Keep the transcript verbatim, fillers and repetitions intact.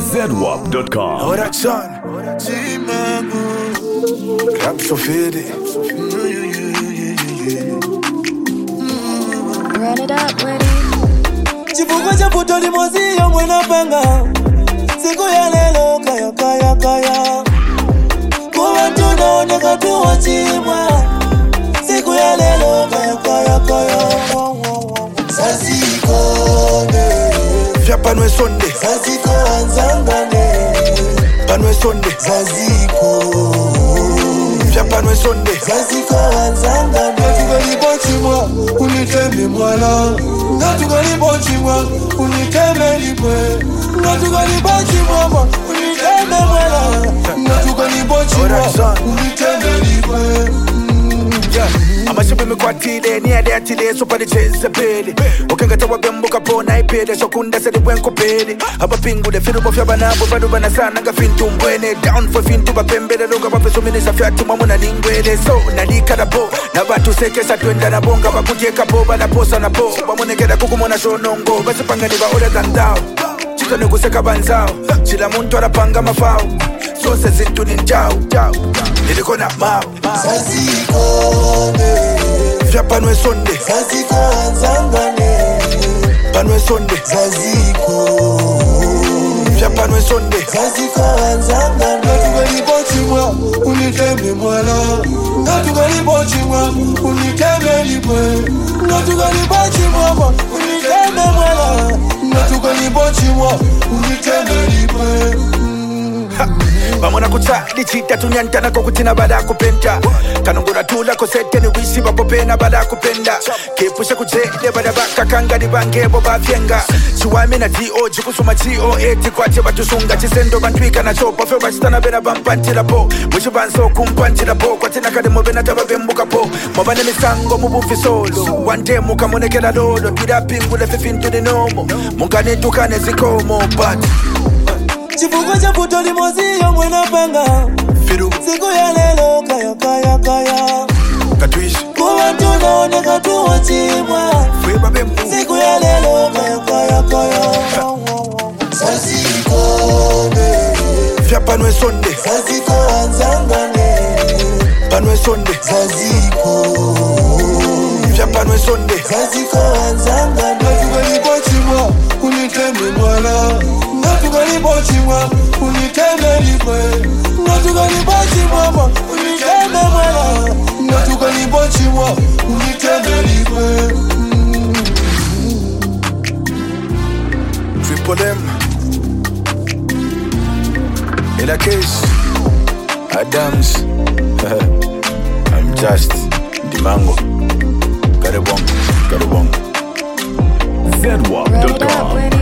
zedwap dot com. Oh, that son. Rap so faded. Run it up, ready. Chifungo cha puto limozio mwena panga. Siku ya lelo kaya kaya kaya. Kuwa tunaoneka tuwa chimwa. Siku ya lelo kaya kaya kaya. Sazikone Vya panwe sonde. Zaziko anzangane Panwe sonde. Zaziko Vya panwe sonde. Zaziko anzangane Natuka lipochimwa Uniteme mwala Natuka lipochimwa Uniteme lipwe Natuka lipochimwa Uniteme mwala Natuka lipochimwa Uniteme lipwe Amashibe mikwatile ni ade atile so pale cheze pele okengata wabembo kapona ipele so kunda sedi bwenko pele abapingu de firu bofya banabo bado banasana nga fintu mbwene down for fintu bapembele loga bapeso minisa fyatu mamuna lingwele so nalikala bo na batu sekesa twenda na bonga bakujeka bo bala posa na bo bamonekera kukumona shonongo basipanga ni ba order than thou chika ne kuseka banzao chila muntu arapanga mafao so se zintu ni njao niliko na mao Zazikone Vya panwe sonde. Zaziko anzangane Panwe sonde. Zaziko Vya panwe sonde. Zaziko anzangane Natuka lipochimwa Uniteme mwala Natuka lipochimwa Uniteme lipwe Natuka lipochimwa Uniteme mwala Natuka lipochimwa Uniteme lipwe Bamona kucha lichita tunyanta na kukutina bada kupenta kanungura tula kosete ni wisi bakopena bada kupenda kepusha kujede bada baka kanga ni bangebo bafyenga chiwami na T O jikusuma G O eti kwache batusunga chisendo bantwika na chopa fyo bachitana bena bampantila po wishi banso kumpantila po kwatina kade mobena taba bembuka po mobane misango mubufi solo wante muka monekela lolo tira pingu le fifintu ni nomo mungane tukane zikomo but Chifungo cha puto limozio mwena panga Firu Siku ya lelo kaya kaya kaya Katuishi Kuwa tunaoneka tuwa chimwa Fweba bembu Siku ya lelo kaya kaya kaya Zazikone Vya panwe sonde. Zaziko anzangane Panwe sonde. Zaziko Vya panwe sonde. Zaziko anzangane Natuka lipochimwa Uniteme mwala Natuka lipochimwa Uniteme lipwe Natuka lipochimwa Uniteme mwala Natuka lipochimwa Uniteme lipwe Triple M Ella Case Adams I'm just Dimango Karibong Karibong zedwap Run dot it up, com. ready.